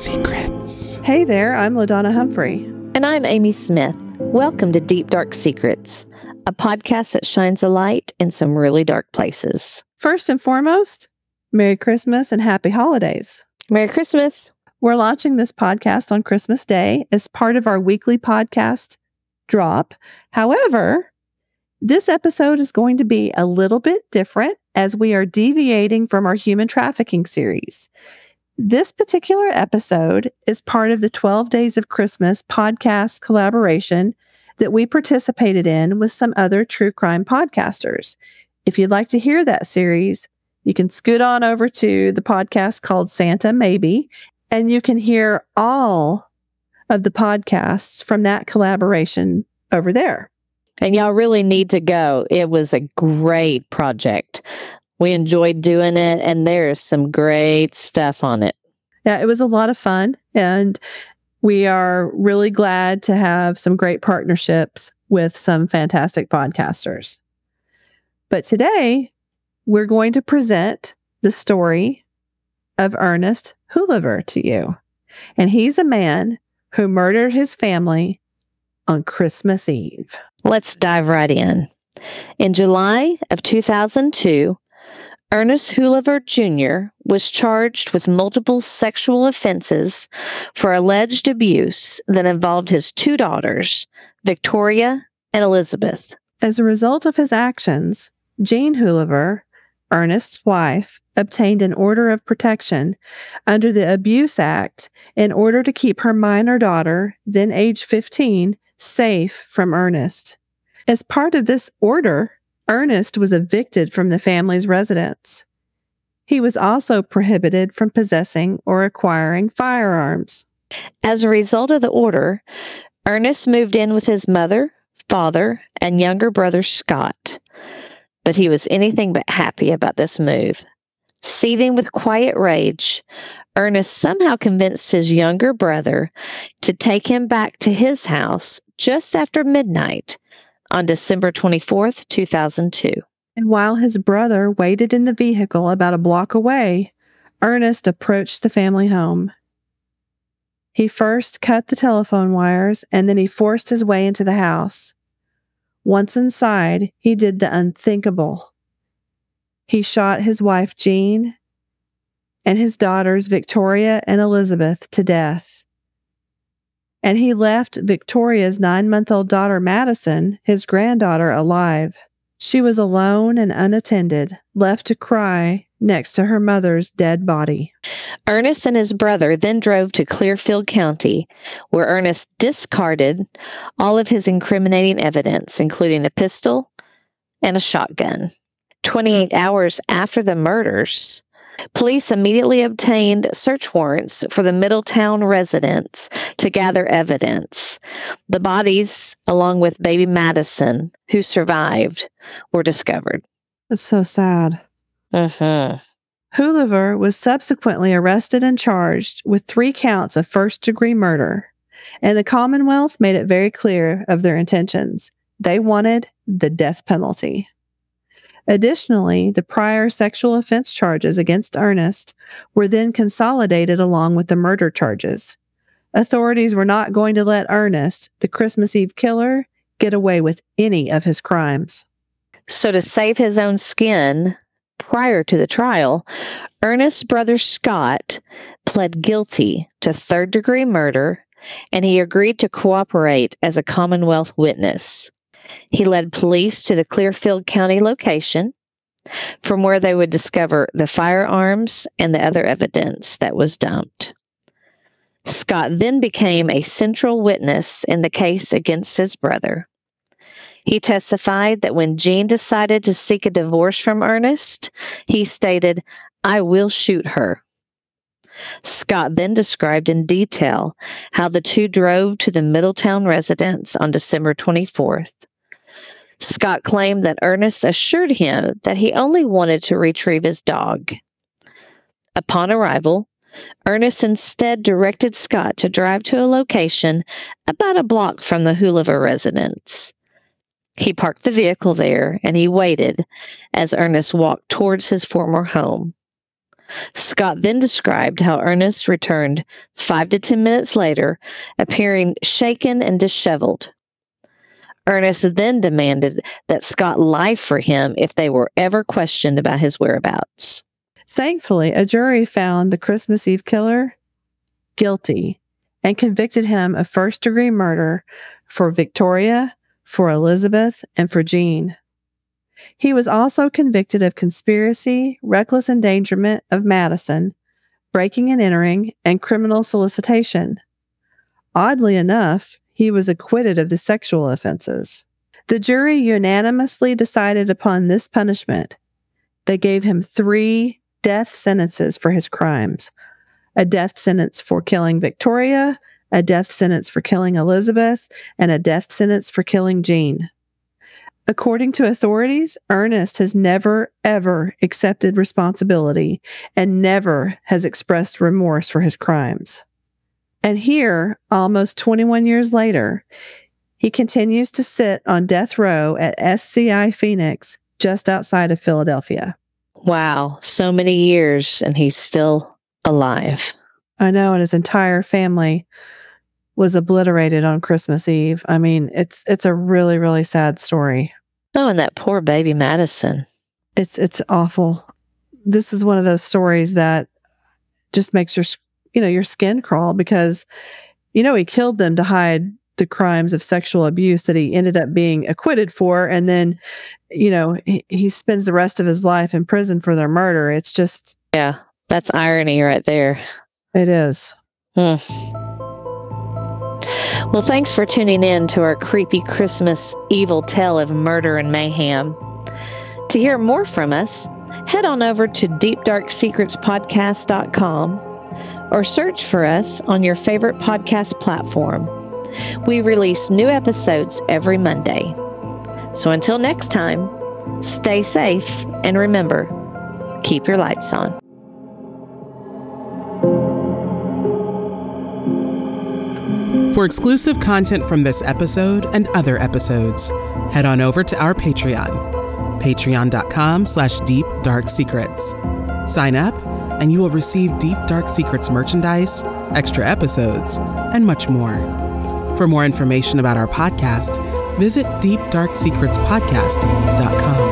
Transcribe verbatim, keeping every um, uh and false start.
Secrets. Hey there, I'm LaDonna Humphrey. And I'm Amy Smith. Welcome to Deep Dark Secrets, a podcast that shines a light in some really dark places. First and foremost, Merry Christmas and Happy Holidays. Merry Christmas. We're launching this podcast on Christmas Day as part of our weekly podcast drop. However, this episode is going to be a little bit different as we are deviating from our human trafficking series. This particular episode is part of the twelve Days of Christmas podcast collaboration that we participated in with some other true crime podcasters. If you'd like to hear that series, you can scoot on over to the podcast called Santa Maybe, and you can hear all of the podcasts from that collaboration over there. And y'all really need to go. It was a great project. We enjoyed doing it, and there's some great stuff on it. Yeah, it was a lot of fun, and we are really glad to have some great partnerships with some fantastic podcasters. But today, we're going to present the story of Ernest Hoolever to you. And he's a man who murdered his family on Christmas Eve. Let's dive right in. In July of two thousand two, Ernest Hoolever Junior was charged with multiple sexual offenses for alleged abuse that involved his two daughters, Victoria and Elizabeth. As a result of his actions, Jean Hoolever, Ernest's wife, obtained an order of protection under the Abuse Act in order to keep her minor daughter, then age fifteen, safe from Ernest. As part of this order, Ernest was evicted from the family's residence. He was also prohibited from possessing or acquiring firearms. As a result of the order, Ernest moved in with his mother, father, and younger brother Scott. But he was anything but happy about this move. Seething with quiet rage, Ernest somehow convinced his younger brother to take him back to his house just after midnight on December twenty-fourth, two thousand two. And while his brother waited in the vehicle about a block away, Ernest approached the family home. He first cut the telephone wires, and then he forced his way into the house. Once inside, he did the unthinkable. He shot his wife, Jean, and his daughters, Victoria and Elizabeth, to death. And he left Victoria's nine-month-old daughter, Madison, his granddaughter, alive. She was alone and unattended, left to cry next to her mother's dead body. Ernest and his brother then drove to Clearfield County, where Ernest discarded all of his incriminating evidence, including a pistol and a shotgun. twenty-eight hours after the murders, police immediately obtained search warrants for the Middletown residence to gather evidence. The bodies, along with baby Madison, who survived, were discovered. It's so sad. Mm-hmm. Hoolever was subsequently arrested and charged with three counts of first-degree murder, and the Commonwealth made it very clear of their intentions. They wanted the death penalty. Additionally, the prior sexual offense charges against Ernest were then consolidated along with the murder charges. Authorities were not going to let Ernest, the Christmas Eve killer, get away with any of his crimes. So to save his own skin, prior to the trial, Ernest's brother Scott pled guilty to third-degree murder, and he agreed to cooperate as a Commonwealth witness. He led police to the Clearfield County location, from where they would discover the firearms and the other evidence that was dumped. Scott then became a central witness in the case against his brother. He testified that when Jean decided to seek a divorce from Ernest, he stated, "I will shoot her." Scott then described in detail how the two drove to the Middletown residence on December twenty-fourth. Scott claimed that Ernest assured him that he only wanted to retrieve his dog. Upon arrival, Ernest instead directed Scott to drive to a location about a block from the Hoolever residence. He parked the vehicle there and he waited as Ernest walked towards his former home. Scott then described how Ernest returned five to ten minutes later, appearing shaken and disheveled. Ernest then demanded that Scott lie for him if they were ever questioned about his whereabouts. Thankfully, a jury found the Christmas Eve killer guilty and convicted him of first-degree murder for Victoria, for Elizabeth, and for Jean. He was also convicted of conspiracy, reckless endangerment of Madison, breaking and entering, and criminal solicitation. Oddly enough, he was acquitted of the sexual offenses. The jury unanimously decided upon this punishment. They gave him three death sentences for his crimes: a death sentence for killing Victoria, a death sentence for killing Elizabeth, and a death sentence for killing Jean. According to authorities, Ernest has never, ever accepted responsibility and never has expressed remorse for his crimes. And here, almost twenty-one years later, he continues to sit on death row at S C I Phoenix, just outside of Philadelphia. Wow, so many years, and he's still alive. I know, and his entire family was obliterated on Christmas Eve. I mean, it's it's a really, really sad story. Oh, and that poor baby Madison. It's it's awful. This is one of those stories that just makes your you know your skin crawl, because you know he killed them to hide the crimes of sexual abuse that he ended up being acquitted for, and then you know he, he spends the rest of his life in prison for their murder. It's just yeah, that's irony right there. It is. Hmm. Well, thanks for tuning in to our creepy Christmas evil tale of murder and mayhem. To hear more from us, head on over to deep dark secrets podcast dot com or search for us on your favorite podcast platform. We release new episodes every Monday. So until next time, stay safe and remember, keep your lights on. For exclusive content from this episode and other episodes, head on over to our Patreon, patreon.com slash deep dark secrets. Sign up and you will receive Deep Dark Secrets merchandise, extra episodes, and much more. For more information about our podcast, visit deep dark secrets podcast dot com.